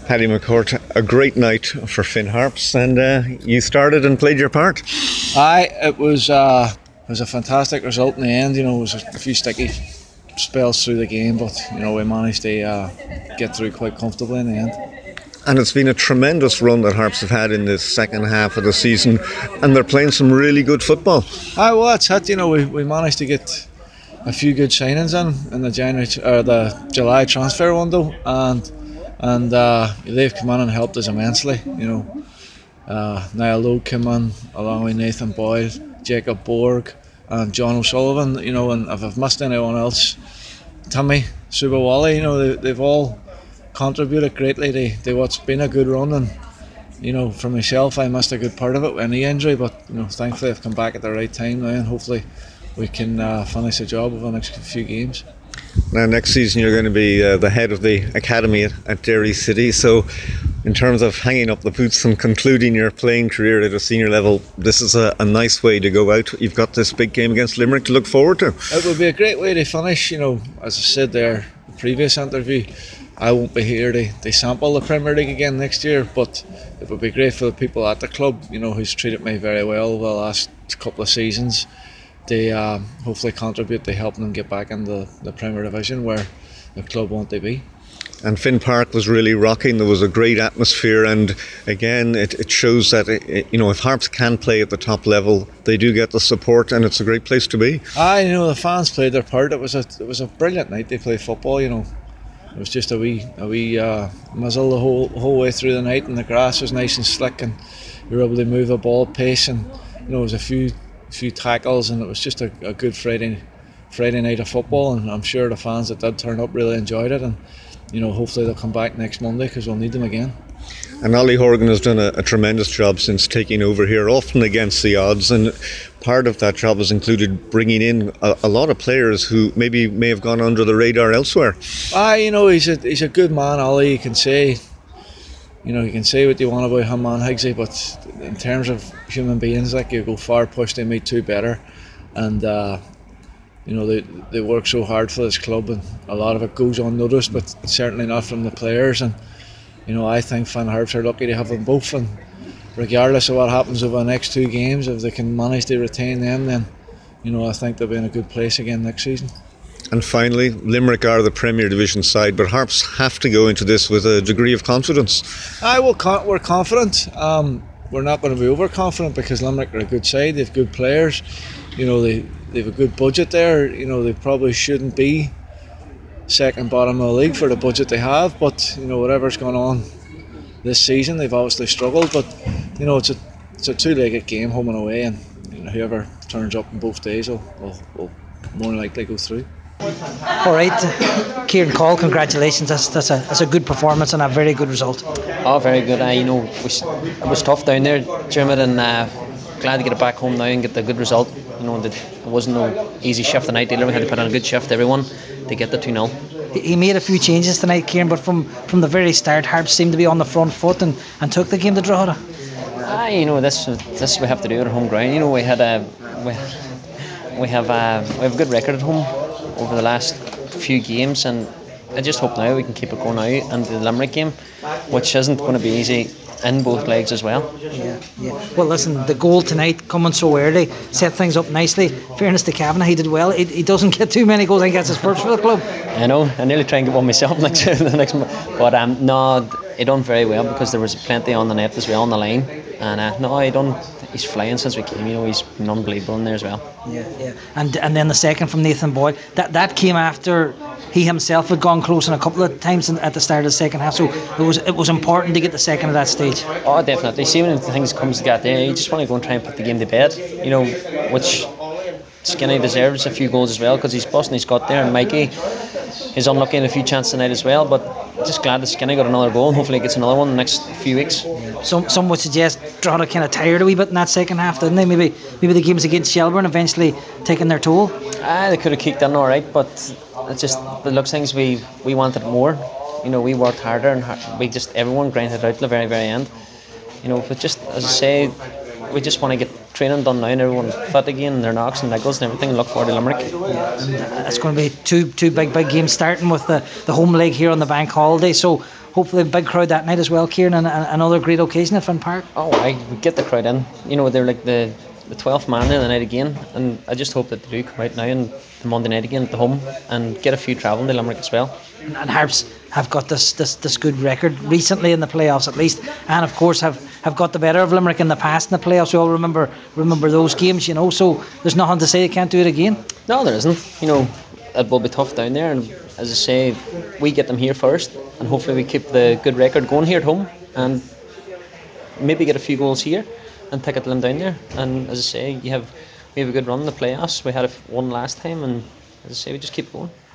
Paddy McCourt, a great night for Finn Harps, and you started and played your part. It was a fantastic result in the end. It was a few sticky spells through the game, but we managed to get through quite comfortably in the end. And it's been a tremendous run that Harps have had in the second half of the season, and they're playing some really good football. Well, that's it. We managed to get a few good signings in the July transfer window, and they've come in and helped us immensely. Niall Lowe came in along with Nathan Boyle, Jacob Borg, and John O'Sullivan. And if I've missed anyone else, Timmy Subawali. They've all contributed greatly to what's been a good run. And for myself, I missed a good part of it with a knee injury, but thankfully I've come back at the right time now, and hopefully we can finish the job over the next few games. Now, next season you're going to be the head of the academy at Derry City, so in terms of hanging up the boots and concluding your playing career at a senior level, this is a nice way to go out. You've got this big game against Limerick to look forward to. It would be a great way to finish. As I said there in the previous interview, I won't be here to sample the Premier League again next year, but it would be great for the people at the club, who's treated me very well over the last couple of seasons. They hopefully contribute to helping them get back in the Premier Division where the club want to be. And Finn Park was really rocking. There was a great atmosphere, and again it shows that if Harps can play at the top level, they do get the support, and it's a great place to be. The fans played their part. It was a brilliant night to play football. It was just a wee muzzle the whole way through the night, and the grass was nice and slick, and we were able to move the ball at pace, and it was a few tackles, and it was just a good Friday night of football, and I'm sure the fans that did turn up really enjoyed it, and hopefully they'll come back next Monday because we'll need them again. And Ollie Horgan has done a tremendous job since taking over here, often against the odds, and part of that job has included bringing in a lot of players who may have gone under the radar elsewhere. He's a good man, Ollie. You can say what you want about him and Higgsy, but in terms of human beings, you go far push to meet two better, and they work so hard for this club, and a lot of it goes unnoticed, but certainly not from the players. And I think Finn Harps are lucky to have them both, and regardless of what happens over the next two games, if they can manage to retain them, then I think they'll be in a good place again next season. And finally, Limerick are the Premier Division side, but Harps have to go into this with a degree of confidence. We're confident. We're not going to be overconfident because Limerick are a good side. They've good players. They've a good budget there. They probably shouldn't be second bottom of the league for the budget they have. But whatever's going on this season, they've obviously struggled. But it's a two-legged game, home and away, and whoever turns up in both days will more likely go through. All right, Kieran Call, congratulations. That's a good performance and a very good result. Oh, very good. It was tough down there, Dermot, and glad to get it back home now and get the good result. It wasn't no easy shift tonight. Limerick had to put on a good shift, everyone, to get the 2-0. He made a few changes tonight, Kieran, but from the very start, Harps seemed to be on the front foot and took the game to Drogheda. This we have to do at home ground. We have a good record at home over the last few games, and I just hope now we can keep it going out into the Limerick game, which isn't going to be easy in both legs as well. Yeah. Well, listen, the goal tonight coming so early set things up nicely. Fairness to Kavanagh, he did well. He doesn't get too many goals. I think that's his first for the club. I know. I nearly try and get one myself the next month, but no, he done very well because there was plenty on the net as well on the line, and he's flying since we came. He's been unbelievable in there as well. Yeah. And then the second from Nathan Boyd, that came after he himself had gone close in a couple of times at the start of the second half. So it was important to get the second at that stage. Oh, definitely. See, when things comes to get there, you just want to go and try and put the game to bed. Which Skinny deserves a few goals as well because he's busting his gut there, and Mikey is unlucky in a few chances tonight as well, but just glad that Skinny got another goal and hopefully he gets another one in the next few weeks. Some would suggest Drogheda kind of tired a wee bit in that second half, didn't they? Maybe the games against Shelbourne eventually taking their toll. They could have kicked in alright, but it's just the looks things we wanted more. We worked harder and everyone grinded it out to the very, very end. But just as I say, we just want to training done now and everyone fit again, and their knocks and niggles and everything, and look forward to Limerick. It's going to be two big games, starting with the home leg here on the bank holiday. So hopefully a big crowd that night as well, Kieran, and another great occasion at Finn Park. Oh, we get the crowd in. You know, they're like the 12th man in the night again, and I just hope that they do come out now and the Monday night again at the home and get a few travelling to Limerick as well. And Harps have got this good record recently in the playoffs at least, and of course have got the better of Limerick in the past in the playoffs. We all remember those games, you know, so there's nothing to say they can't do it again. No, there isn't. You know, it will be tough down there, and as I say, we get them here first, and hopefully we keep the good record going here at home, and maybe get a few goals here and take it to them down there. And as I say, we have a good run in the playoffs. We had one last time, and as I say, we just keep going.